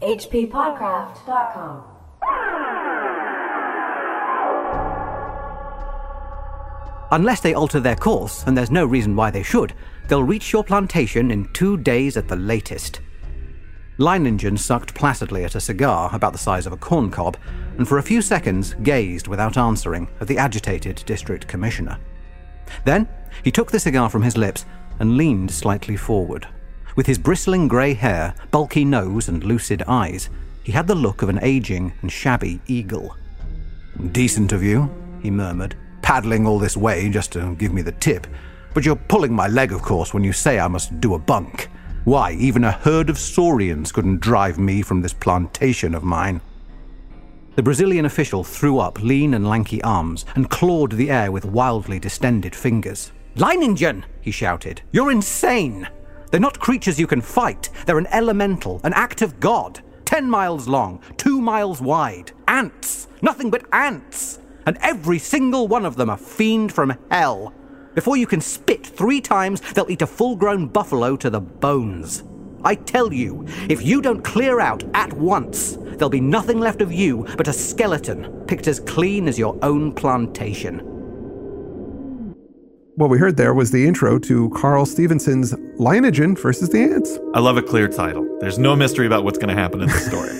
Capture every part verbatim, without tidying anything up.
h p podcraft dot com. Unless they alter their course, and there's no reason why they should, they'll reach your plantation in two days at the latest. Leiningen sucked placidly at a cigar about the size of a corn cob, and for a few seconds gazed without answering at the agitated district commissioner. Then he took the cigar from his lips and leaned slightly forward. With his bristling grey hair, bulky nose, and lucid eyes, he had the look of an aging and shabby eagle. "Decent of you," he murmured, "paddling all this way just to give me the tip. But you're pulling my leg, of course, when you say I must do a bunk. Why, even a herd of saurians couldn't drive me from this plantation of mine." The Brazilian official threw up lean and lanky arms and clawed the air with wildly distended fingers. "Leiningen!" he shouted. "You're insane! They're not creatures you can fight. They're an elemental, an act of God. Ten miles long, two miles wide. Ants! Nothing but ants! And every single one of them a fiend from hell. Before you can spit three times, they'll eat a full-grown buffalo to the bones. I tell you, if you don't clear out at once, there'll be nothing left of you but a skeleton picked as clean as your own plantation." What we heard there was the intro to Carl Stevenson's Leiningen versus the Ants. I love a clear title. There's no mystery about what's going to happen in the story.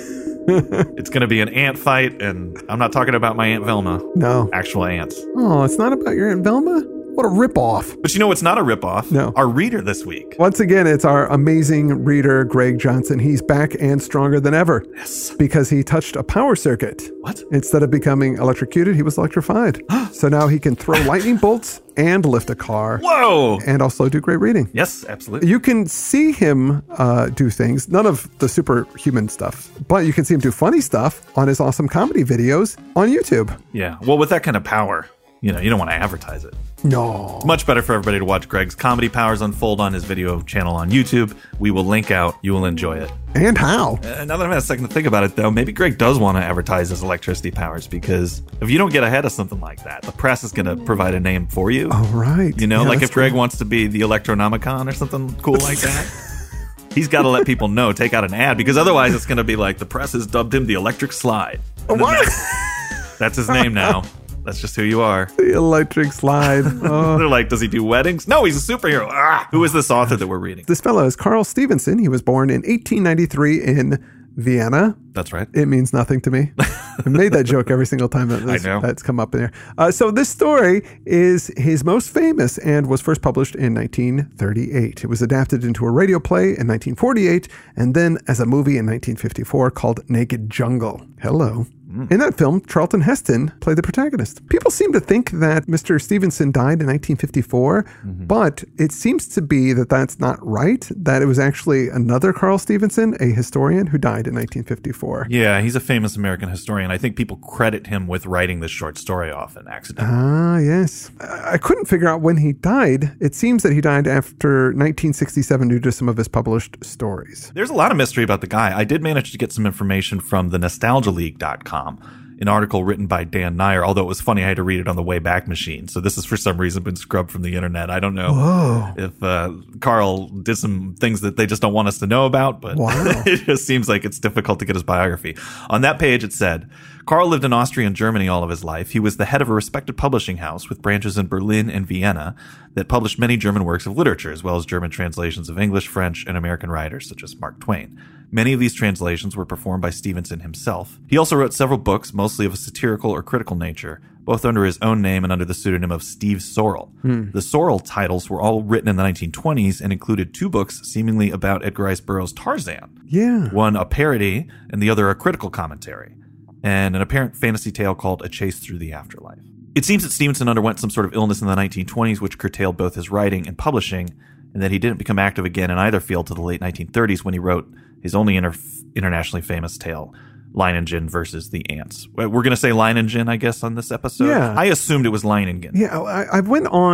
It's going to be an ant fight, and I'm not talking about my Aunt Velma. No. Actual ants. Oh, it's not about your Aunt Velma? What a ripoff. But you know what's not a ripoff? No. Our reader this week. Once again, it's our amazing reader, Greg Johnson. He's back and stronger than ever. Yes. Because he touched a power circuit. What? Instead of becoming electrocuted, he was electrified. So now he can throw lightning bolts and lift a car. Whoa! And also do great reading. Yes, absolutely. You can see him uh, do things, none of the superhuman stuff, but you can see him do funny stuff on his awesome comedy videos on YouTube. Yeah. Well, with that kind of power, you know, you don't want to advertise it. No. It's much better for everybody to watch Greg's comedy powers unfold on his video channel on YouTube. We will link out. You will enjoy it. And how? Uh, now that I've had a second to think about it, though, maybe Greg does want to advertise his electricity powers, because if you don't get ahead of something like that, the press is going to provide a name for you. Oh, right. You know, Yeah, like if Greg cool. wants to be the Electronomicon or something cool like that. He's got to let people know, take out an ad, because otherwise it's going to be like the press has dubbed him the Electric Slide. What? That's his name now. That's just who you are. The Electric Slide. Oh. They're like, does he do weddings? No, he's a superhero. Ah, who is this author that we're reading? This fellow is Carl Stevenson. He was born in eighteen ninety-three in Vienna. That's right. It means nothing to me. I made that joke every single time that this, I know. that's come up in there. Uh, so this story is his most famous and was first published in nineteen thirty-eight. It was adapted into a radio play in nineteen forty-eight and then as a movie in nineteen fifty-four called Naked Jungle. Hello. In that film, Charlton Heston played the protagonist. People seem to think that Mister Stevenson died in nineteen fifty-four, mm-hmm. but it seems to be that that's not right, that it was actually another Carl Stevenson, a historian, who died in nineteen fifty-four. Yeah, he's a famous American historian. I think people credit him with writing this short story often accidentally. Ah, yes. I couldn't figure out when he died. It seems that he died after nineteen sixty-seven due to some of his published stories. There's a lot of mystery about the guy. I did manage to get some information from the nostalgia league dot com. An article written by Dan Nyer, although it was funny, I had to read it on the Wayback Machine. So this has for some reason been scrubbed from the internet. I don't know Whoa. if uh, Carl did some things that they just don't want us to know about, but wow. It just seems like it's difficult to get his biography. On that page, it said, Carl lived in Austria and Germany all of his life. He was the head of a respected publishing house with branches in Berlin and Vienna that published many German works of literature, as well as German translations of English, French, and American writers, such as Mark Twain. Many of these translations were performed by Stevenson himself. He also wrote several books, mostly of a satirical or critical nature, both under his own name and under the pseudonym of Steve Sorrell. Hmm. The Sorrell titles were all written in the nineteen twenties and included two books seemingly about Edgar Rice Burroughs' Tarzan. Yeah. One a parody and the other a critical commentary, and an apparent fantasy tale called A Chase Through the Afterlife. It seems that Stevenson underwent some sort of illness in the nineteen twenties which curtailed both his writing and publishing, and that he didn't become active again in either field till the late nineteen thirties when he wrote his only inter- internationally famous tale, Leiningen versus the Ants. We're going to say Leiningen, I guess, on this episode. Yeah. I assumed it was Leiningen. Yeah, I, I went on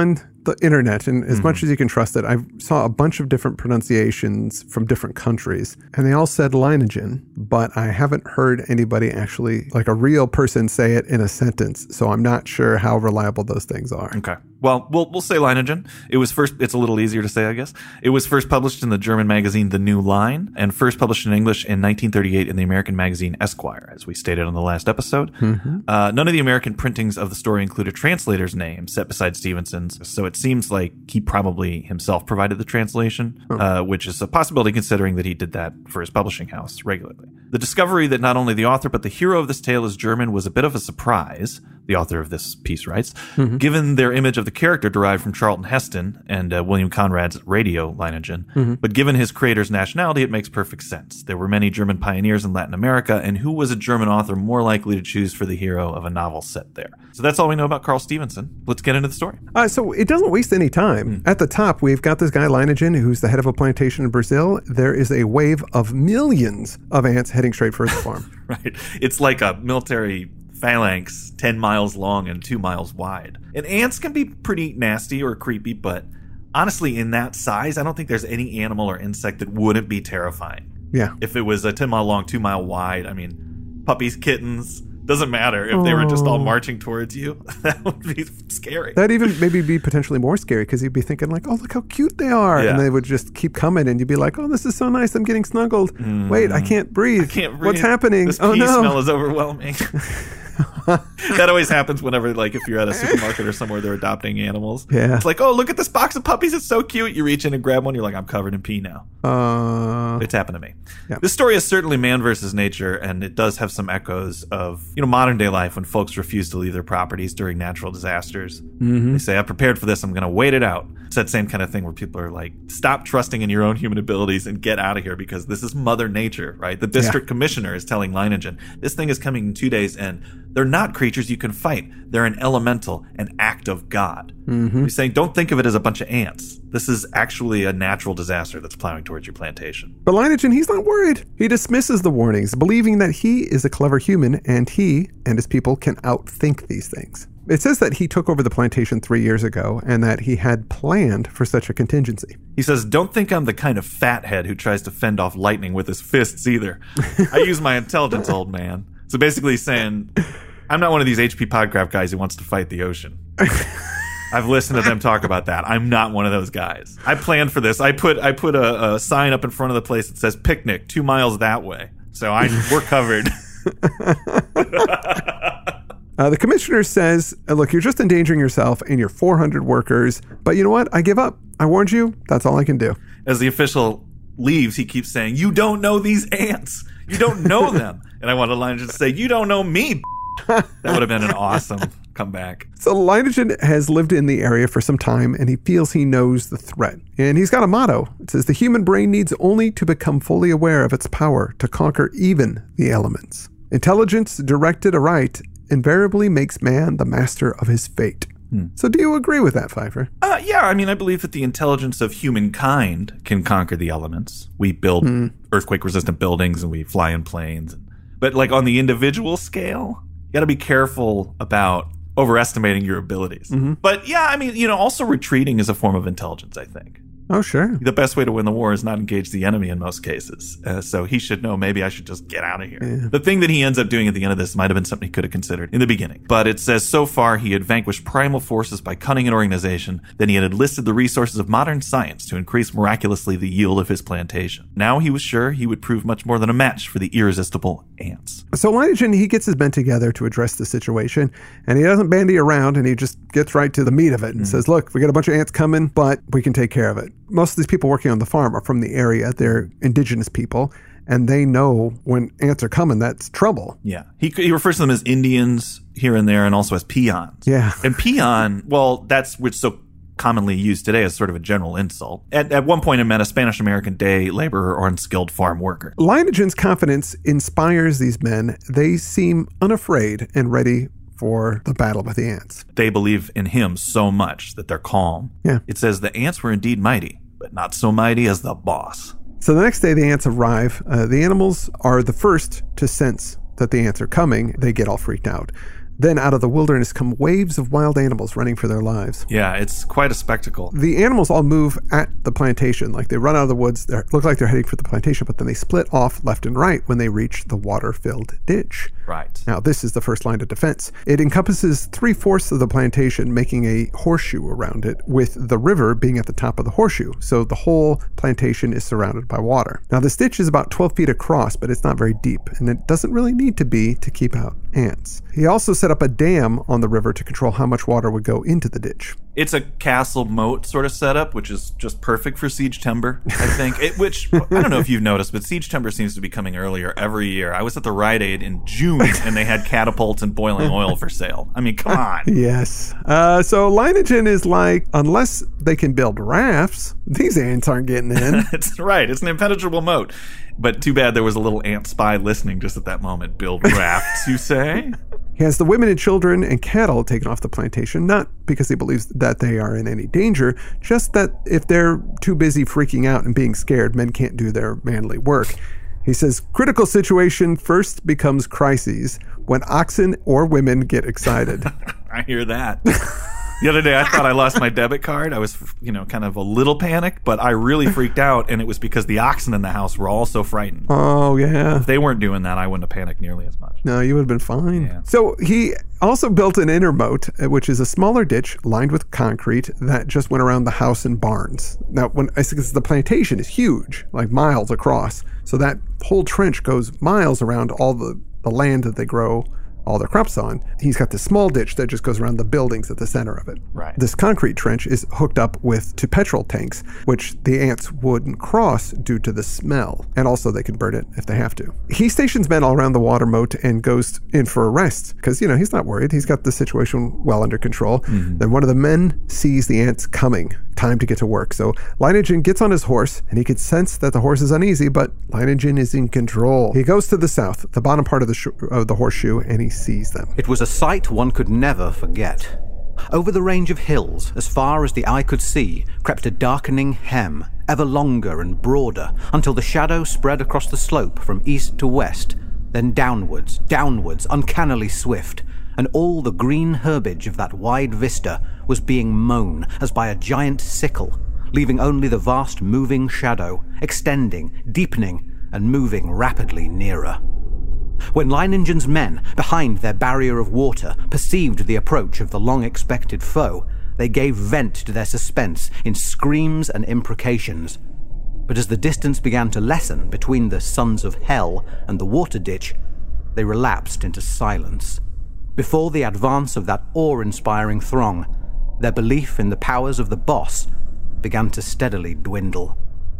the internet, and as mm-hmm. much as you can trust it, I saw a bunch of different pronunciations from different countries, and they all said Leiningen, but I haven't heard anybody actually, like a real person, say it in a sentence, so I'm not sure how reliable those things are. Okay. Well, we'll we'll say Leiningen. It was first, it's a little easier to say, I guess. It was first published in the German magazine The New Line, and first published in English in nineteen thirty-eight in the American magazine Esquire, as we stated on the last episode. Mm-hmm. Uh, none of the American printings of the story include a translator's name set beside Stevenson's, so it seems like he probably himself provided the translation, oh. uh, which is a possibility considering that he did that for his publishing house regularly. The discovery that not only the author but the hero of this tale is German was a bit of a surprise, the author of this piece writes, mm-hmm. given their image of the character derived from Charlton Heston and uh, William Conrad's radio Leiningen. Mm-hmm. But given his creator's nationality, it makes perfect sense. There were many German pioneers in Latin America, and who was a German author more likely to choose for the hero of a novel set there? So that's all we know about Carl Stevenson. Let's get into the story. Uh, so it doesn't waste any time. Mm. At the top, we've got this guy Leiningen, who's the head of a plantation in Brazil. There is a wave of millions of ants heading straight for his farm. Right. It's like a military phalanx ten miles long and two miles wide. And ants can be pretty nasty or creepy, but honestly, in that size, I don't think there's any animal or insect that wouldn't be terrifying. Yeah. If it was a ten mile long, two mile wide, I mean, puppies, kittens, doesn't matter. If they were just all marching towards you, that would be scary. That'd even maybe be potentially more scary because you'd be thinking like, oh, look how cute they are. Yeah. And they would just keep coming and you'd be like, oh, this is so nice. I'm getting snuggled. Mm. Wait, I can't breathe. I can't breathe. What's happening? This oh, pee no. smell is overwhelming. That always happens whenever, like, if you're at a supermarket or somewhere they're adopting animals. Yeah. It's like, oh, look at this box of puppies. It's so cute. You reach in and grab one. You're like, I'm covered in pee now. Uh, it's happened to me. Yeah. This story is certainly man versus nature, and it does have some echoes of, you know, modern day life when folks refuse to leave their properties during natural disasters. Mm-hmm. They say, I'm prepared for this. I'm going to wait it out. It's that same kind of thing where people are like, stop trusting in your own human abilities and get out of here because this is Mother Nature, right? The district yeah. commissioner is telling Leiningen, this thing is coming in two days and they're not creatures you can fight. They're an elemental, an act of God. Mm-hmm. He's saying, don't think of it as a bunch of ants. This is actually a natural disaster that's plowing towards your plantation. But Leiningen, he's not worried. He dismisses the warnings, believing that he is a clever human and he and his people can outthink these things. It says that he took over the plantation three years ago and that he had planned for such a contingency. He says, don't think I'm the kind of fathead who tries to fend off lightning with his fists either. I use my intelligence, old man. So basically he's saying, I'm not one of these H P Podcraft guys who wants to fight the ocean. I've listened to them talk about that. I'm not one of those guys. I planned for this. I put I put a, a sign up in front of the place that says picnic two miles that way. So I we're covered. Uh, the commissioner says, look, you're just endangering yourself and your four hundred workers. But you know what? I give up. I warned you. That's all I can do. As the official leaves, he keeps saying, you don't know these ants. You don't know them. And I want Leiningen to say, you don't know me. That would have been an awesome comeback. So Leiningen has lived in the area for some time and he feels he knows the threat. And he's got a motto. It says, the human brain needs only to become fully aware of its power to conquer even the elements. Intelligence directed aright invariably makes man the master of his fate. Hmm. So do you agree with that, Pfeiffer? Uh, yeah, I mean, I believe that the intelligence of humankind can conquer the elements. We build hmm. earthquake-resistant buildings and we fly in planes. But like on the individual scale, you got to be careful about overestimating your abilities. Mm-hmm. But yeah, I mean, you know, also retreating is a form of intelligence, I think. Oh, sure. The best way to win the war is not engage the enemy in most cases. Uh, so he should know, maybe I should just get out of here. Yeah. The thing that he ends up doing at the end of this might have been something he could have considered in the beginning. But it says, so far he had vanquished primal forces by cunning and organization, then he had enlisted the resources of modern science to increase miraculously the yield of his plantation. Now he was sure he would prove much more than a match for the irresistible ants. So Leiningen, he gets his men together to address the situation, and he doesn't bandy around, and he just gets right to the meat of it and mm. says, look, we got a bunch of ants coming, but we can take care of it. Most of these people working on the farm are from the area. They're indigenous people, and they know when ants are coming, that's trouble. Yeah. He he refers to them as Indians here and there and also as peons. Yeah. And peon, well, that's which so commonly used today as sort of a general insult. At, at one point, it meant a Spanish-American day laborer or unskilled farm worker. Leiningen's confidence inspires these men. They seem unafraid and ready for the battle with the ants. They believe in him so much that they're calm. Yeah. It says the ants were indeed mighty, but not so mighty as the boss. So the next day the ants arrive. Uh, the animals are the first to sense that the ants are coming. They get all freaked out. Then out of the wilderness come waves of wild animals running for their lives. Yeah, it's quite a spectacle. The animals all move at the plantation. Like they run out of the woods, they look like they're heading for the plantation, but then they split off left and right when they reach the water-filled ditch. Right. Now, this is the first line of defense. It encompasses three-fourths of the plantation, making a horseshoe around it, with the river being at the top of the horseshoe. So the whole plantation is surrounded by water. Now, this ditch is about twelve feet across, but it's not very deep, and it doesn't really need to be to keep out ants. He also set up a dam on the river to control how much water would go into the ditch. It's a castle moat sort of setup, which is just perfect for siege timber, I think. It, which, I don't know if you've noticed, but siege timber seems to be coming earlier every year. I was at the Rite Aid in June, and they had catapults and boiling oil for sale. I mean, come on. Yes. Uh, so Leiningen is like, unless they can build rafts, these ants aren't getting in. That's right. It's an impenetrable moat. But too bad there was a little ant spy listening just at that moment. Build rafts, you say? He has the women and children and cattle taken off the plantation, not because he believes that they are in any danger, just that if they're too busy freaking out and being scared, men can't do their manly work. He says, critical situation first becomes crises when oxen or women get excited. I hear that. The other day, I thought I lost my debit card. I was, you know, kind of a little panicked, but I really freaked out, and it was because the oxen in the house were all so frightened. Oh, yeah. If they weren't doing that, I wouldn't have panicked nearly as much. No, you would have been fine. Yeah. So he also built an inner moat, which is a smaller ditch lined with concrete that just went around the house and barns. Now, when I say the plantation is huge, like miles across, so that whole trench goes miles around all the, the land that they grow all their crops on. He's got this small ditch that just goes around the buildings at the center of it. Right. This concrete trench is hooked up with to petrol tanks, which the ants wouldn't cross due to the smell. And also they can burn it if they have to. He stations men all around the water moat and goes in for a rest because, you know, he's not worried. He's got the situation well under control. Mm-hmm. Then one of the men sees the ants coming. Time to get to work. So Leiningen gets on his horse, and he can sense that the horse is uneasy, but Leiningen is in control. He goes to the south, the bottom part of the sh- of the horseshoe, and he sees them. It was a sight one could never forget. Over the range of hills, as far as the eye could see, crept a darkening hem, ever longer and broader, until the shadow spread across the slope from east to west, then downwards, downwards, uncannily swift, and all the green herbage of that wide vista was being mown as by a giant sickle, leaving only the vast moving shadow, extending, deepening, and moving rapidly nearer. When Leiningen's men, behind their barrier of water, perceived the approach of the long-expected foe, they gave vent to their suspense in screams and imprecations. But as the distance began to lessen between the sons of hell and the water ditch, they relapsed into silence. Before the advance of that awe-inspiring throng, their belief in the powers of the boss began to steadily dwindle.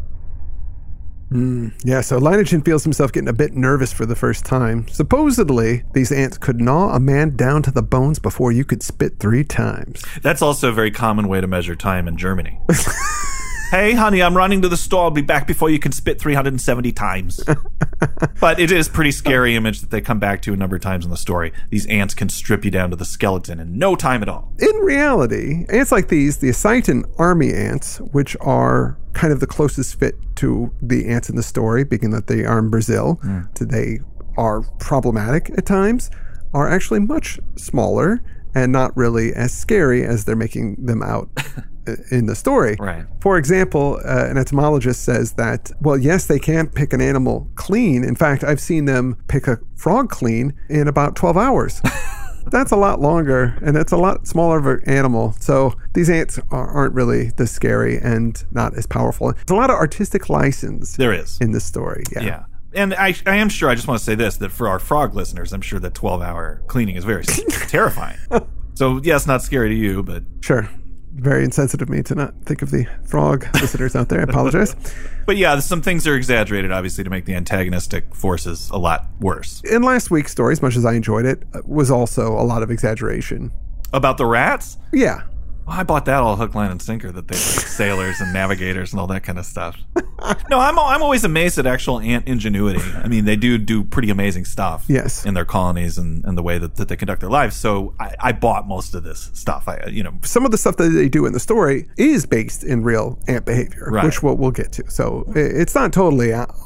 Mm, yeah, so Leiningen feels himself getting a bit nervous for the first time. Supposedly, these ants could gnaw a man down to the bones before you could spit three times. That's also a very common way to measure time in Germany. Hey, honey, I'm running to the store. I'll be back before you can spit three hundred seventy times. But it is a pretty scary image that they come back to a number of times in the story. These ants can strip you down to the skeleton in no time at all. In reality, ants like these, the Ascitan army ants, which are kind of the closest fit to the ants in the story, being that they are in Brazil, mm. they are problematic at times, are actually much smaller and not really as scary as they're making them out in the story. Right. For example, uh, an entomologist says that, well, yes, they can pick an animal clean. In fact, I've seen them pick a frog clean in about twelve hours. That's a lot longer, and it's a lot smaller of an animal. So these ants are, aren't really this scary and not as powerful. There's a lot of artistic license there is in this story. Yeah. Yeah. And I, I am sure, I just want to say this, that for our frog listeners, I'm sure that twelve-hour cleaning is very terrifying. So, yes, not scary to you, but... Sure. Very insensitive of me to not think of the frog listeners out there. I apologize. But yeah, some things are exaggerated, obviously, to make the antagonistic forces a lot worse. In last week's story, as much as I enjoyed it, was also a lot of exaggeration. About the rats? Yeah. Well, I bought that all hook, line, and sinker, that they're like sailors and navigators and all that kind of stuff. No, I'm I'm always amazed at actual ant ingenuity. I mean, they do do pretty amazing stuff yes. in their colonies and, and the way that, that they conduct their lives. So I, I bought most of this stuff. I, you know, some of the stuff that they do in the story is based in real ant behavior, right. which we'll, we'll get to. So it's not totally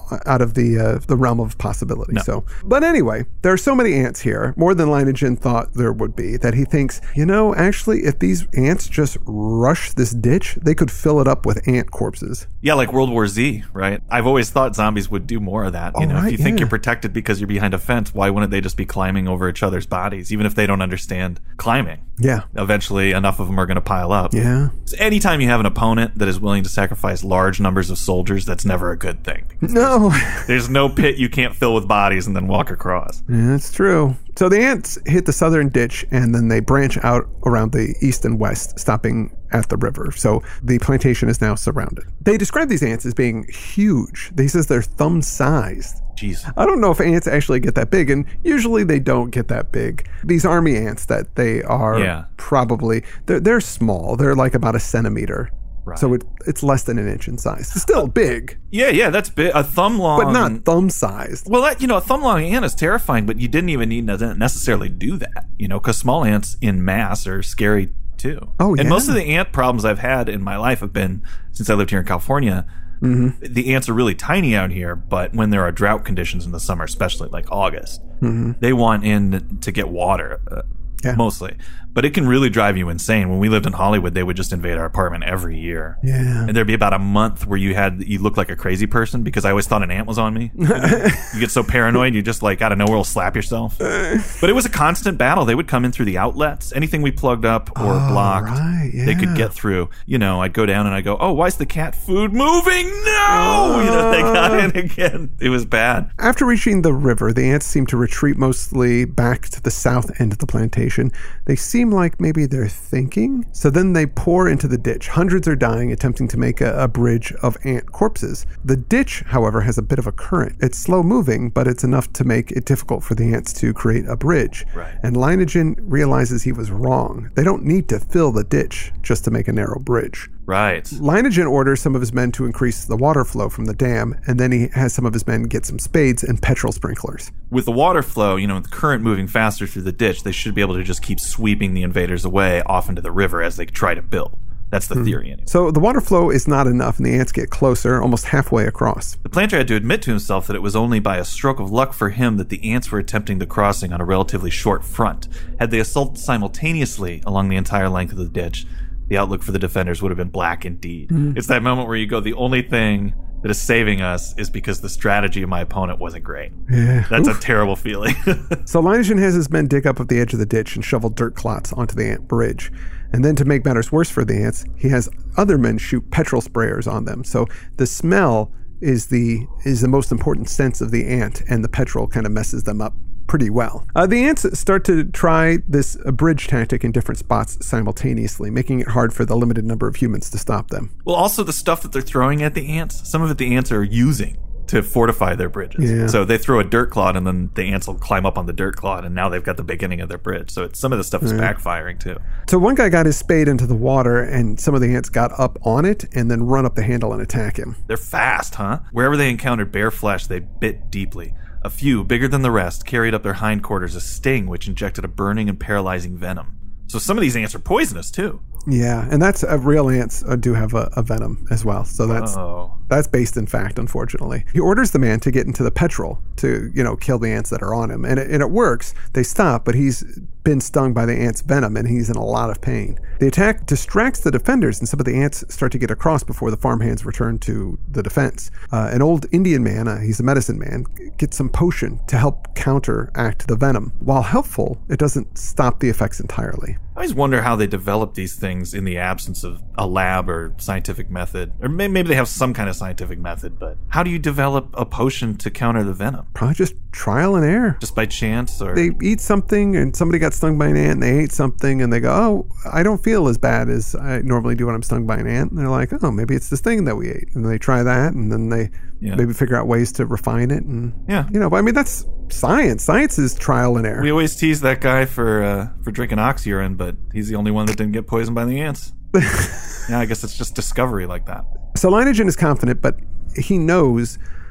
out of the uh, the realm of possibility. No. So, but anyway, there are so many ants here, more than Leiningen thought there would be, that he thinks, you know, actually, if these ants just rush this ditch, they could fill it up with ant corpses. Yeah, like World War Z, right? I've always thought zombies would do more of that. You Oh, know, right, if you think yeah. you're protected because you're behind a fence, why wouldn't they just be climbing over each other's bodies, even if they don't understand climbing? Yeah. Eventually, enough of them are going to pile up. Yeah. So anytime you have an opponent that is willing to sacrifice large numbers of soldiers, that's never a good thing. No. There's no pit you can't fill with bodies and then walk across. Yeah, that's true. So the ants hit the southern ditch and then they branch out around the east and west, stopping at the river. So the plantation is now surrounded. They describe these ants as being huge. They says they're thumb-sized. Jeez. I don't know if ants actually get that big, and usually they don't get that big. These army ants that they are Yeah. probably, they're, they're small. They're like about a centimeter. Right. So it, it's less than an inch in size. It's still big, Yeah, yeah, that's big. A thumb long. but not thumb-sized. Well, that, you know, a thumb long ant is terrifying, but you didn't even need to necessarily do that, you know, because small ants in mass are scary too. Oh, And yeah. most of the ant problems I've had in my life have been since I lived here in California. Mm-hmm. The ants are really tiny out here, but when there are drought conditions in the summer, especially like August, they want in to get water. Uh, Yeah. Mostly. But it can really drive you insane. When we lived in Hollywood, they would just invade our apartment every year. Yeah. And there'd be about a month where you had you looked like a crazy person because I always thought an ant was on me. You get so paranoid, you just like out of nowhere will slap yourself. But it was a constant battle. They would come in through the outlets. Anything we plugged up or Oh, blocked, right, they could yeah. get through. You know, I'd go down and I'd go, oh, why is the cat food moving? No! You know, they got in again. It was bad. After reaching the river, the ants seem to retreat mostly back to the south end of the plantation. They seem like maybe they're thinking. So then they pour into the ditch. Hundreds are dying, attempting to make a, a bridge of ant corpses. The ditch, however, has a bit of a current. It's slow moving, but it's enough to make it difficult for the ants to create a bridge. Right. And Leiningen realizes he was wrong. They don't need to fill the ditch just to make a narrow bridge. Right. Leiningen orders some of his men to increase the water flow from the dam, and then he has some of his men get some spades and petrol sprinklers. With the water flow, you know, with the current moving faster through the ditch, they should be able to just keep sweeping the invaders away off into the river as they try to build. That's the theory, anyway. So the water flow is not enough, and the ants get closer, almost halfway across. The planter had to admit to himself that it was only by a stroke of luck for him that the ants were attempting the crossing on a relatively short front. Had they assaulted simultaneously along the entire length of the ditch, the outlook for the defenders would have been black indeed. Mm. It's that moment where you go, the only thing that is saving us is because the strategy of my opponent wasn't great. Yeah. That's a terrible feeling. So Leiningen has his men dig up at the edge of the ditch and shovel dirt clots onto the ant bridge. And then to make matters worse for the ants, he has other men shoot petrol sprayers on them. So the smell is the is the most important sense of the ant, and the petrol kind of messes them up pretty well. Uh, the ants start to try this uh, bridge tactic in different spots simultaneously, making it hard for the limited number of humans to stop them. Well, also the stuff that they're throwing at the ants, some of it the ants are using to fortify their bridges. Yeah. So they throw a dirt clod and then the ants will climb up on the dirt clod and now they've got the beginning of their bridge. So it's, some of the stuff is backfiring too. So one guy got his spade into the water, and some of the ants got up on it and then run up the handle and attack him. They're fast, huh? Wherever they encountered bare flesh, they bit deeply. A few, bigger than the rest, carried up their hindquarters a sting which injected a burning and paralyzing venom. So some of these ants are poisonous too. Yeah, and that's uh, real ants uh, do have a, a venom as well. So that's Oh. that's based in fact, unfortunately. He orders the man to get into the petrol to, you know, kill the ants that are on him. And it, and it works. They stop, but he's been stung by the ant's venom and he's in a lot of pain. The attack distracts the defenders, and some of the ants start to get across before the farmhands return to the defense. Uh, an old Indian man, uh, he's a medicine man, gets some potion to help counteract the venom. While helpful, it doesn't stop the effects entirely. I always wonder how they develop these things in the absence of a lab or scientific method. Or may- maybe they have some kind of scientific method, but how do you develop a potion to counter the venom? Probably just trial and error. Just by chance? Or They eat something and somebody got stung by an ant, and they ate something and they go, oh, I don't feel as bad as I normally do when I'm stung by an ant. And they're like, oh, maybe it's this thing that we ate. And they try that, and then they Yeah. maybe figure out ways to refine it. And, Yeah. you know, but I mean, that's science. Science is trial and error. We always tease that guy for uh, for drinking ox urine, but he's the only one that didn't get poisoned by the ants. Yeah, I guess it's just discovery like that. So Leiningen is confident, but he knows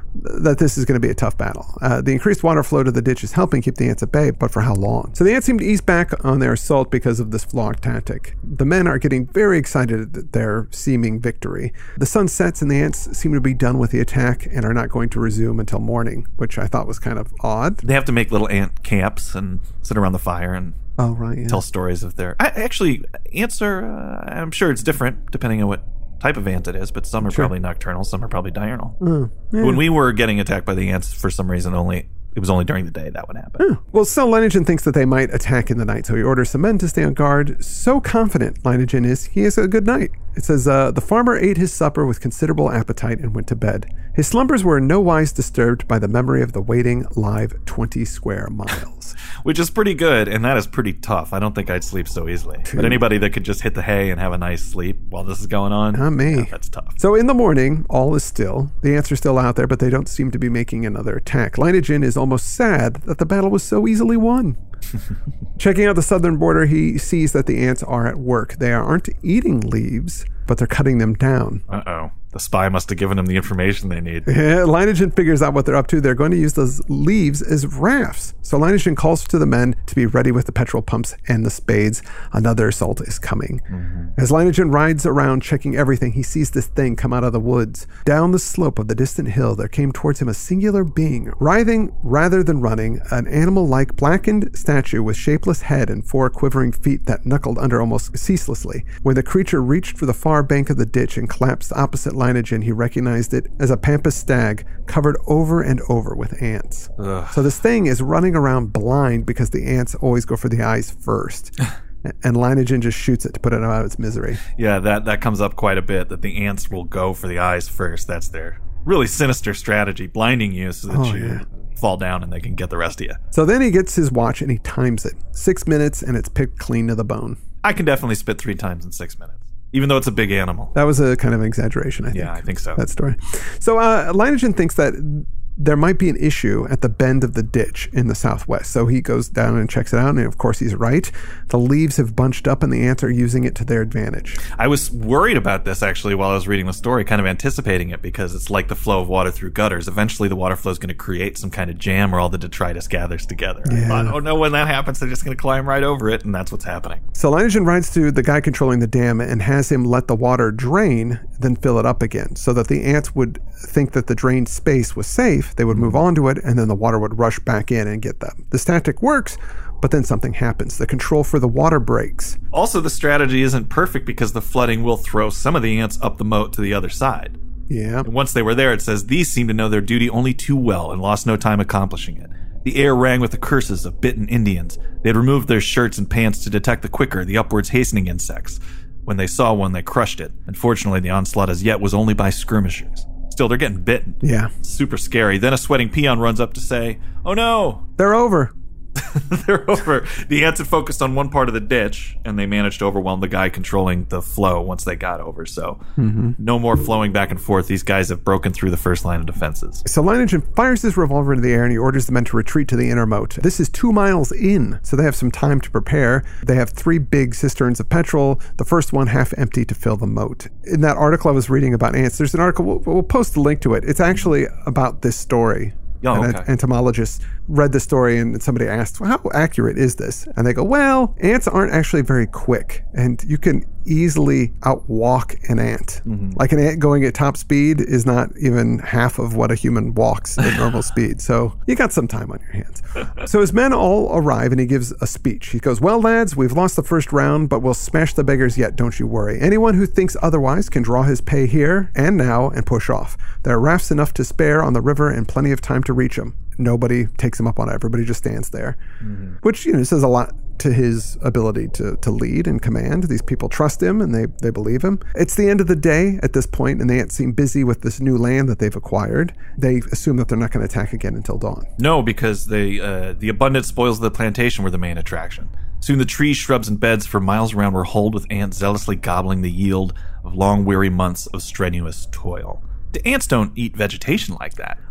that this is going to be a tough battle. Uh, the increased water flow to the ditch is helping keep the ants at bay, but for how long? So the ants seem to ease back on their assault because of this flawed tactic. The men are getting very excited at their seeming victory. The sun sets and the ants seem to be done with the attack and are not going to resume until morning, which I thought was kind of odd. They have to make little ant camps and sit around the fire and oh, right, yeah. tell stories of their... I, actually, ants are... Uh, I'm sure it's different depending on what type of ant it is, but some are Sure. probably nocturnal, some are probably diurnal. Oh, yeah. When we were getting attacked by the ants, for some reason, only it was only during the day that would happen. Oh. Well, so Leiningen thinks that they might attack in the night, so he orders some men to stay on guard. So confident Leiningen is, he has a good night. It says, uh, the farmer ate his supper with considerable appetite and went to bed. His slumbers were in no wise disturbed by the memory of the waiting live twenty square miles. Which is pretty good, and that is pretty tough. I don't think I'd sleep so easily. But anybody that could just hit the hay and have a nice sleep while this is going on, Not me. yeah, that's tough. So in the morning, all is still. The ants are still out there, but they don't seem to be making another attack. Leiningen is almost sad that the battle was so easily won. Checking out the southern border, he sees that the ants are at work. They aren't eating leaves, but they're cutting them down. Uh-oh. The spy must have given them the information they need. Leiningen figures out what they're up to. They're going to use those leaves as rafts. So Leiningen calls to the men to be ready with the petrol pumps and the spades. Another assault is coming. Mm-hmm. As Leiningen rides around checking everything, he sees this thing come out of the woods. Down the slope of the distant hill, there came towards him a singular being, writhing rather than running, an animal-like blackened statue with shapeless head and four quivering feet that knuckled under almost ceaselessly. When the creature reached for the far bank of the ditch and collapsed opposite Leiningen, he recognized it as a pampas stag covered over and over with ants. Ugh. So this thing is running around blind because the ants always go for the eyes first. And Leiningen just shoots it to put it out of its misery. Yeah, that, that comes up quite a bit, that the ants will go for the eyes first. That's their really sinister strategy, blinding you so that Oh, you yeah. fall down and they can get the rest of you. So then he gets his watch and he times it. Six minutes and it's picked clean to the bone. I can definitely spit three times in six minutes, even though it's a big animal. That was a kind of an exaggeration, I think. Yeah, I think so. That story. So uh, Leiningen thinks that there might be an issue at the bend of the ditch in the southwest. So he goes down and checks it out, and of course he's right. The leaves have bunched up and the ants are using it to their advantage. I was worried about this actually while I was reading the story, kind of anticipating it, because it's like the flow of water through gutters. Eventually the water flow is going to create some kind of jam where all the detritus gathers together. I Yeah. thought, oh no, when that happens, they're just going to climb right over it, and that's what's happening. So Leiningen rides to the guy controlling the dam and has him let the water drain, then fill it up again, so that the ants would think that the drained space was safe. They would move on to it, and then the water would rush back in and get them. This tactic works, but then something happens. The control for the water breaks. Also, the strategy isn't perfect because the flooding will throw some of the ants up the moat to the other side. Yeah. And once they were there, it says, these seemed to know their duty only too well and lost no time accomplishing it. The air rang with the curses of bitten Indians. They had removed their shirts and pants to detect the quicker, the upwards hastening insects. When they saw one, they crushed it. Unfortunately, the onslaught as yet was only by skirmishers. Still, they're getting bitten. Yeah. Super scary. Then a sweating peon runs up to say, oh no, They're over. they're over. The ants had focused on one part of the ditch, and they managed to overwhelm the guy controlling the flow once they got over. So Mm-hmm. no more flowing back and forth. These guys have broken through the first line of defenses. So Leiningen fires his revolver into the air and he orders the men to retreat to the inner moat. This is two miles in, so they have some time to prepare. They have three big cisterns of petrol, the first one half empty to fill the moat. In that article I was reading about ants, there's an article, we'll, we'll post a link to it. It's actually about this story. Oh, An okay. entomologist read the story and somebody asked, well, how accurate is this? And they go, well, ants aren't actually very quick, and you can easily outwalk an ant. Mm-hmm. Like an ant going at top speed is not even half of what a human walks at normal speed. So you got some time on your hands. So his men all arrive and he gives a speech. He goes, well, lads, we've lost the first round, but we'll smash the beggars yet, don't you worry. Anyone who thinks otherwise can draw his pay here and now and push off. There are rafts enough to spare on the river and plenty of time to reach them. Nobody takes him up on it. Everybody just stands there, mm-hmm. which, you know, says a lot to his ability to, to lead and command. These people trust him and they, they believe him. It's the end of the day at this point, and the ants seem busy with this new land that they've acquired. They assume that they're not going to attack again until dawn. No, because they, uh, the abundant spoils of the plantation were the main attraction. Soon the trees, shrubs, and beds for miles around were holed with ants zealously gobbling the yield of long, weary months of strenuous toil. The ants don't eat vegetation like that.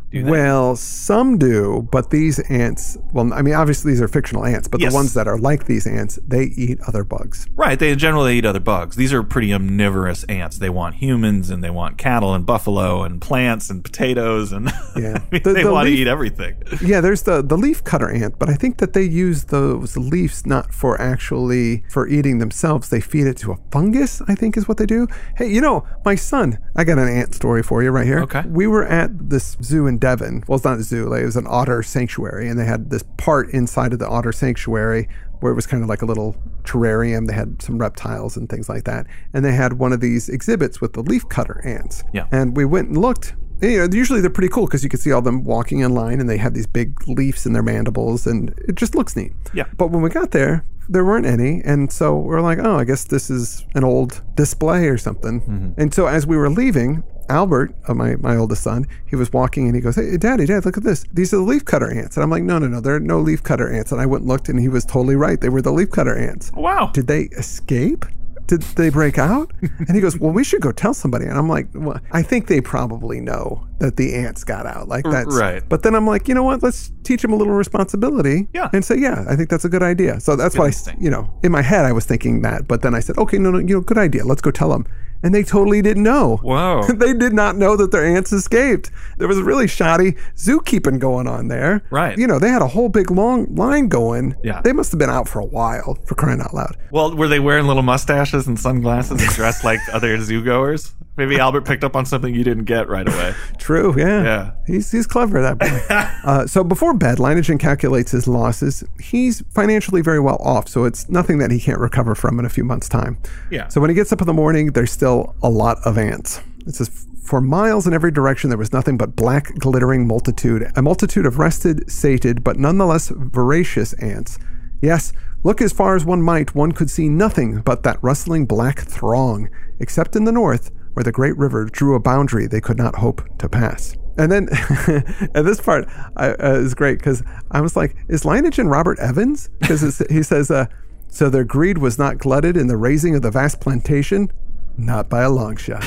do they? Well, some do, but these ants, well, I mean, obviously these are fictional ants, but Yes. the ones that are like these ants, they eat other bugs. Right, they generally eat other bugs. These are pretty omnivorous ants. They want humans, and they want cattle and buffalo and plants and potatoes, and Yeah. I mean, The- they the want to leaf- eat everything. Yeah, there's the, the leaf cutter ant, but I think that they use those leaves not for actually for eating themselves. They feed it to a fungus, I think is what they do. Hey, you know, my son, I got an ant story for you right here. Okay. We were at this zoo in Devon. Well, it's not a zoo, like it was an otter sanctuary, and they had this part inside of the otter sanctuary where it was kind of like a little terrarium. They had some reptiles and things like that. And they had one of these exhibits with the leaf cutter ants. Yeah. And we went and looked. You know, usually they're pretty cool because you can see all them walking in line and they have these big leaves in their mandibles and it just looks neat. Yeah. But when we got there, there weren't any. And so we're like, oh, I guess this is an old display or something. Mm-hmm. And so as we were leaving, Albert, uh, my, my oldest son, he was walking and he goes, hey, Daddy, Dad, look at this. These are the leaf cutter ants. And I'm like, no, no, no, there are no leaf cutter ants. And I went and looked and he was totally right. They were the leaf cutter ants. Wow. Did they escape? Did they break out? And he goes, well, we should go tell somebody. And I'm like, well, I think they probably know that the ants got out. Like that's right. But then I'm like, you know what? Let's teach them a little responsibility. Yeah. And say, yeah, I think that's a good idea. So that's good why, I, instinct. you know, in my head, I was thinking that. But then I said, okay, no, no, you know, good idea. Let's go tell them. And they totally didn't know. Whoa. They did not know that their ants escaped. There was really shoddy zookeeping going on there. Right. You know, they had a whole big long line going. Yeah. They must have been out for a while, for crying out loud. Well, were they wearing little mustaches and sunglasses and dressed like other zoo goers? Maybe Albert picked up on something you didn't get right away. True, yeah. Yeah. He's he's clever, that boy. uh, so before bed, Leiningen calculates his losses. He's financially very well off, so it's nothing that he can't recover from in a few months' time. Yeah. So when he gets up in the morning, there's still a lot of ants. It says, for miles in every direction, there was nothing but black, glittering multitude, a multitude of rested, sated, but nonetheless voracious ants. Yes, look as far as one might, one could see nothing but that rustling black throng, except in the north, where the great river drew a boundary they could not hope to pass. And then, and this part uh, is great because I was like, is Leiningen Robert Evans? Because he says, uh, so their greed was not glutted in the raising of the vast plantation? Not by a long shot.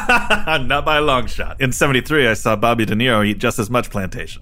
Not by a long shot. In seventy-three, I saw Bobby De Niro eat just as much plantation.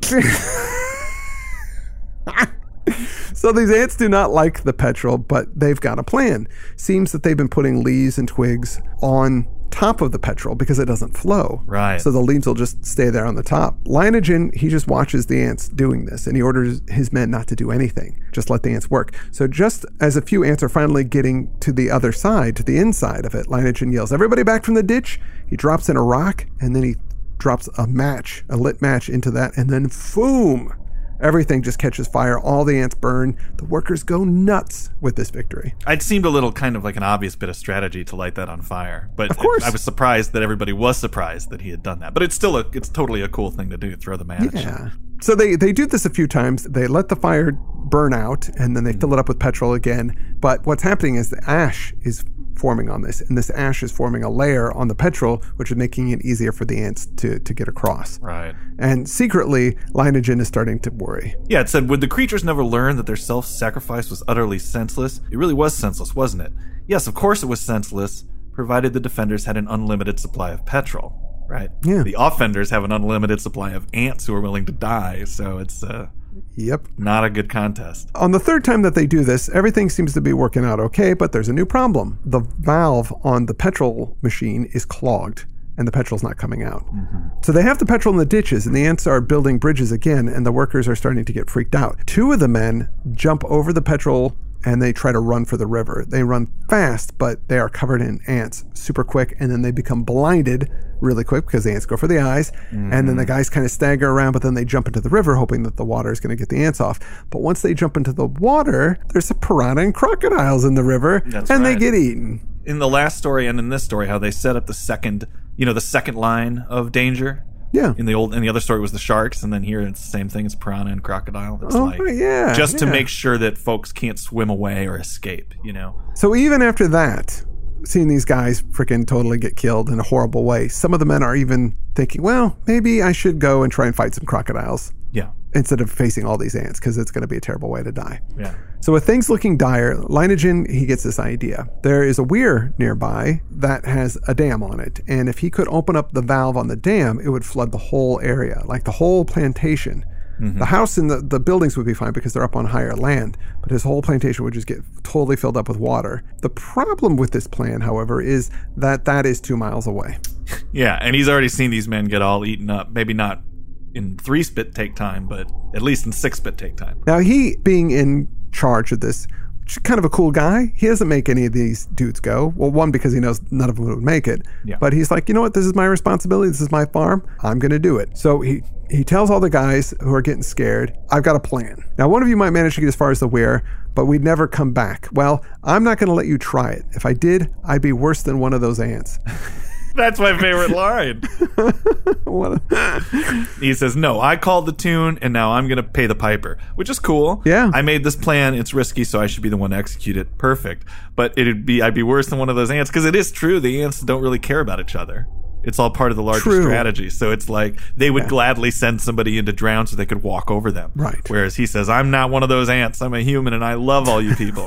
So these ants do not like the petrol, but they've got a plan. Seems that they've been putting leaves and twigs on top of the petrol because it doesn't flow. Right. So the leaves will just stay there on the top. Leiningen, he just watches the ants doing this and he orders his men not to do anything. Just let the ants work. So just as a few ants are finally getting to the other side, to the inside of it, Leiningen yells, everybody back from the ditch. He drops in a rock and then he drops a match, a lit match into that, and then boom! Everything just catches fire. All the ants burn. The workers go nuts with this victory. It seemed a little kind of like an obvious bit of strategy to light that on fire, but Of course. it, I was surprised that everybody was surprised that he had done that. But it's still a, it's totally a cool thing to do. Throw the match. Yeah. So they, they do this a few times. They let the fire burn out, and then they fill it up with petrol again. But what's happening is the ash is forming on this, and this ash is forming a layer on the petrol, which is making it easier for the ants to, to get across. Right. And secretly, Leiningen is starting to worry. Yeah, it said, would the creatures never learn that their self-sacrifice was utterly senseless? It really was senseless, wasn't it? Yes, of course it was senseless, provided the defenders had an unlimited supply of petrol. Right? Yeah. The offenders have an unlimited supply of ants who are willing to die, so it's uh, Yep. not a good contest. On the third time that they do this, everything seems to be working out okay, but there's a new problem. The valve on the petrol machine is clogged, and the petrol's not coming out. Mm-hmm. So they have the petrol in the ditches, and the ants are building bridges again, and the workers are starting to get freaked out. Two of the men jump over the petrol and they try to run for the river. They run fast, but they are covered in ants super quick, and then they become blinded really quick because the ants go for the eyes, mm-hmm. and then the guys kind of stagger around, but then they jump into the river hoping that the water is going to get the ants off. But once they jump into the water, there's a piranha and crocodiles in the river, That's and right. they get eaten. In the last story and in this story, how they set up the second, you know, the second line of danger. Yeah. In the old, in the other story was the sharks, and then here it's the same thing as piranha and crocodile. It's Oh, like yeah, just to yeah. make sure that folks can't swim away or escape. You know. So even after that, seeing these guys freaking totally get killed in a horrible way, some of the men are even thinking, well, maybe I should go and try and fight some crocodiles. Yeah. instead of facing all these ants, because it's going to be a terrible way to die. Yeah. So with things looking dire, Leiningen, he gets this idea. There is a weir nearby that has a dam on it, and if he could open up the valve on the dam, it would flood the whole area, like the whole plantation. Mm-hmm. The house and the, the buildings would be fine because they're up on higher land, but his whole plantation would just get totally filled up with water. The problem with this plan, however, is that that is two miles away. Yeah, and he's already seen these men get all eaten up. Maybe not in three spit take time, but at least in six spit take time. Now, he being in charge of this, which is kind of a cool guy, he doesn't make any of these dudes go. Well, one, because he knows none of them would make it. Yeah. But he's like, you know what? This is my responsibility. This is my farm. I'm going to do it. So he, he tells all the guys who are getting scared, I've got a plan. Now, one of you might manage to get as far as the weir, but we'd never come back. Well, I'm not going to let you try it. If I did, I'd be worse than one of those ants. That's my favorite line. What a- He says, no, I called the tune, and now I'm going to pay the piper, which is cool. Yeah. I made this plan. It's risky, so I should be the one to execute it. Perfect. But it'd be I'd be worse than one of those ants, because it is true. The ants don't really care about each other. It's all part of the larger True. strategy. So it's like they would Yeah. gladly send somebody in to drown so they could walk over them. Right. Whereas he says, I'm not one of those ants. I'm a human, and I love all you people.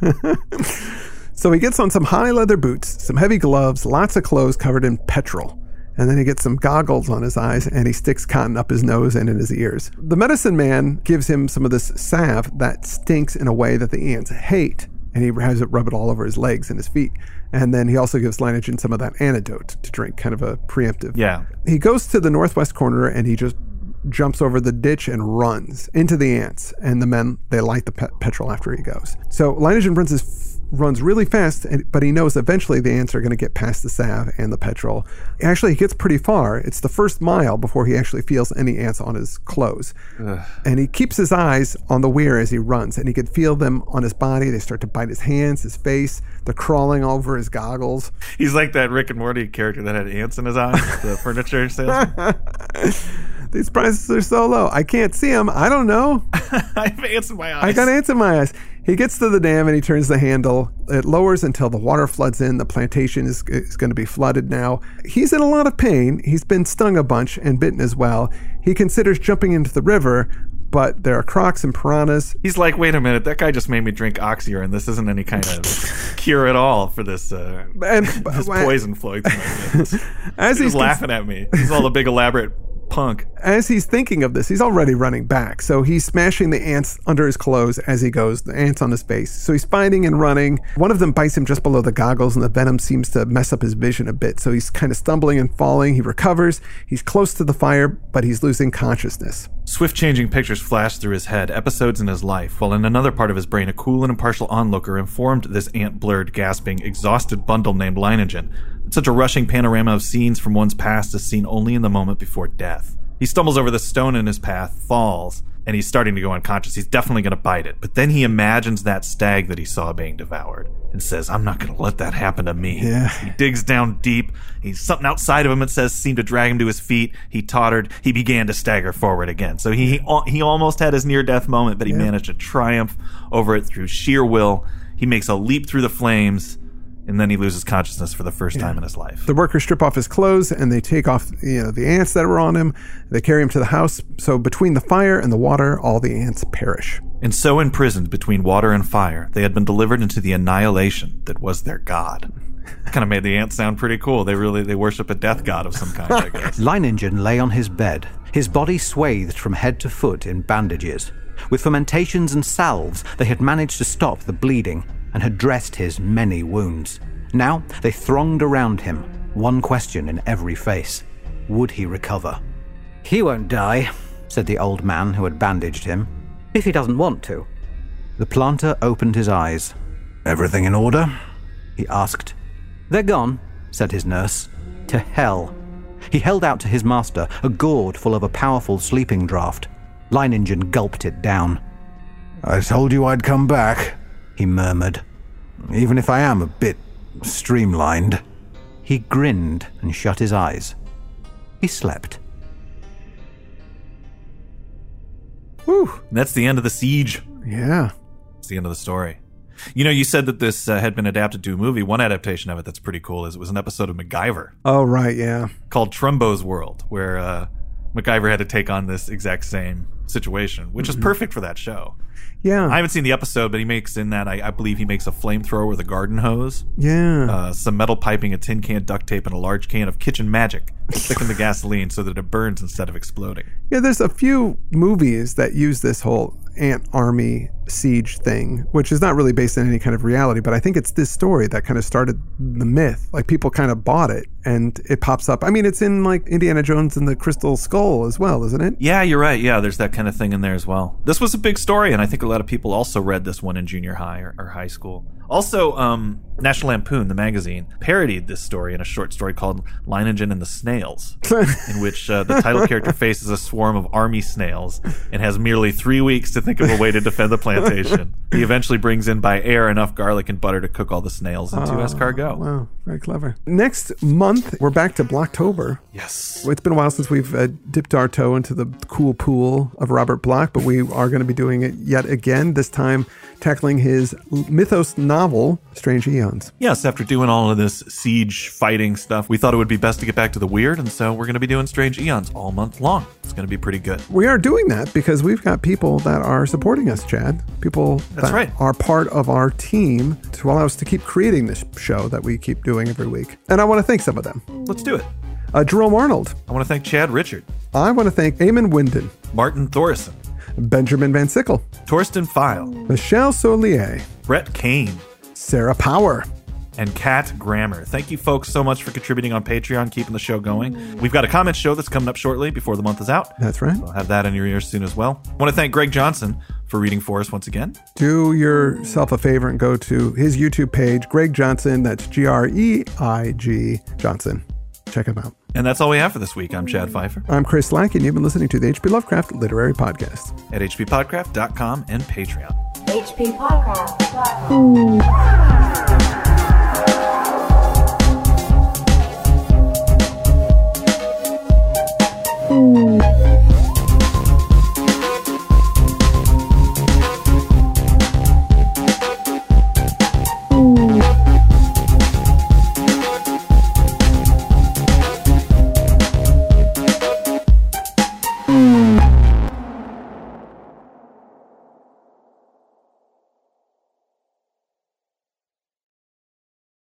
So he gets on some high leather boots, some heavy gloves, lots of clothes covered in petrol. And then he gets some goggles on his eyes, and he sticks cotton up his nose and in his ears. The medicine man gives him some of this salve that stinks in a way that the ants hate. And he has it rub it all over his legs and his feet. And then he also gives Leiningen some of that antidote to drink, kind of a preemptive. Yeah. He goes to the northwest corner, and he just jumps over the ditch and runs into the ants. And the men, they light the pe- petrol after he goes. So Leiningen runs his runs really fast, but he knows eventually the ants are going to get past the salve and the petrol. Actually, he gets pretty far. It's the first mile before he actually feels any ants on his clothes. Ugh. And he keeps his eyes on the weir as he runs, and he can feel them on his body. They start to bite his hands, his face. They're crawling over his goggles. He's like that Rick and Morty character that had ants in his eyes, the furniture salesman. These prices are so low. I can't see them. I don't know. I have ants in my eyes. I got ants in my eyes. He gets to the dam and he turns the handle. It lowers until the water floods in. The plantation is, is going to be flooded now. He's in a lot of pain. He's been stung a bunch and bitten as well. He considers jumping into the river, but there are crocs and piranhas. He's like, wait a minute, that guy just made me drink Oxyurine. This isn't any kind of cure at all for this, uh, and, this poison flowing through my veins. As he's he's laughing at me. He's all a big elaborate punk. As he's thinking of this, he's already running back. So he's smashing the ants under his clothes as he goes, the ants on his face. So he's fighting and running. One of them bites him just below the goggles, and the venom seems to mess up his vision a bit. So he's kind of stumbling and falling. He recovers. He's close to the fire, but he's losing consciousness. Swift changing pictures flashed through his head, episodes in his life, while in another part of his brain, a cool and impartial onlooker informed this ant-blurred, gasping, exhausted bundle named Leiningen that such a rushing panorama of scenes from one's past is seen only in the moment before death. He stumbles over the stone in his path, falls, and he's starting to go unconscious. He's definitely going to bite it. But then he imagines that stag that he saw being devoured and says, I'm not going to let that happen to me. Yeah. He digs down deep. He's something outside of him, it says, seemed to drag him to his feet. He tottered. He began to stagger forward again. So he he almost had his near-death moment, but he yeah. managed to triumph over it through sheer will. He makes a leap through the flames, and then he loses consciousness for the first yeah. time in his life. The workers strip off his clothes, and they take off you know, the ants that were on him. They carry him to the house. So between the fire and the water, all the ants perish. And so imprisoned between water and fire, they had been delivered into the annihilation that was their god. Kind of made the ants sound pretty cool. They really, they worship a death god of some kind, I guess. Leiningen lay on his bed, his body swathed from head to foot in bandages. With fermentations and salves, they had managed to stop the bleeding and had dressed his many wounds. Now they thronged around him, one question in every face. Would he recover? He won't die, said the old man who had bandaged him, if he doesn't want to. The planter opened his eyes. Everything in order? He asked. They're gone, said his nurse. To hell. He held out to his master a gourd full of a powerful sleeping draught. Leiningen gulped it down. I told you I'd come back, he murmured. Even if I am a bit streamlined. He grinned and shut his eyes. He slept. Whew. That's the end of the siege. Yeah. It's the end of the story. You know, you said that this uh, had been adapted to a movie. One adaptation of it that's pretty cool is it was an episode of MacGyver. Oh, right, yeah. Called Trumbo's World, where uh, MacGyver had to take on this exact same situation, which mm-hmm. is perfect for that show. Yeah. I haven't seen the episode, but he makes in that, I, I believe he makes a flamethrower with a garden hose. Yeah. Uh, some metal piping, a tin can, duct tape, and a large can of kitchen magic to thicken the gasoline so that it burns instead of exploding. Yeah, there's a few movies that use this whole ant army siege thing, which is not really based on any kind of reality, but I think it's this story that kind of started the myth. Like, people kind of bought it, and it pops up. I mean, it's in, like, Indiana Jones and the Crystal Skull as well, isn't it? Yeah, you're right. Yeah, there's that kind of thing in there as well. This was a big story, and I think a lot of people also read this one in junior high or, or high school. Also, um, National Lampoon, the magazine, parodied this story in a short story called Leiningen and the Snails, in which uh, the title character faces a swarm of army snails and has merely three weeks to think of a way to defend the plantation. He eventually brings in by air enough garlic and butter to cook all the snails into oh, escargot. Wow, very clever. Next month, we're back to Blocktober. Yes. It's been a while since we've uh, dipped our toe into the cool pool of Robert Bloch, but we are going to be doing it yet again, this time tackling his mythos novel, Strange Eons. Yes, after doing all of this siege fighting stuff, we thought it would be best to get back to the weird, and so we're going to be doing Strange Eons all month long. It's going to be pretty good. We are doing that because we've got people that are supporting us, Chad. People That's that right. are part of our team to allow us to keep creating this show that we keep doing every week. And I want to thank some of them. Let's do it. Uh, Jerome Arnold. I want to thank Chad Richard. I want to thank Eamon Winden. Martin Thorson. Benjamin Van Sickle. Torsten Feil. Michelle Solier. Brett Kane. Sarah Power. And Kat Grammer. Thank you folks so much for contributing on Patreon, keeping the show going. We've got a comment show that's coming up shortly before the month is out. That's right. We'll have that in your ears soon as well. I want to thank Greg Johnson for reading for us once again. Do yourself a favor and go to his YouTube page, Greg Johnson. That's G R E I G Johnson. Check him out. And that's all we have for this week. I'm Chad Pfeiffer. I'm Chris Slack, and you've been listening to the H P Lovecraft Literary Podcast. At h p podcraft dot com and Patreon. h p podcraft dot com